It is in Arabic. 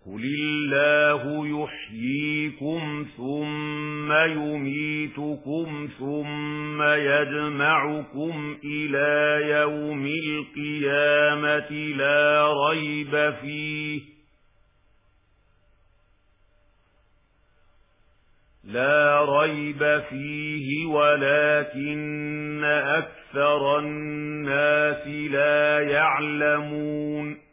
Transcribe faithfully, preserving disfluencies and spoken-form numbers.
قل الله يحييكم ثم يميتكم ثم يجمعكم إلى يوم القيامة لا ريب فيه لا ريب فيه ولكن أكثر الناس لا يعلمون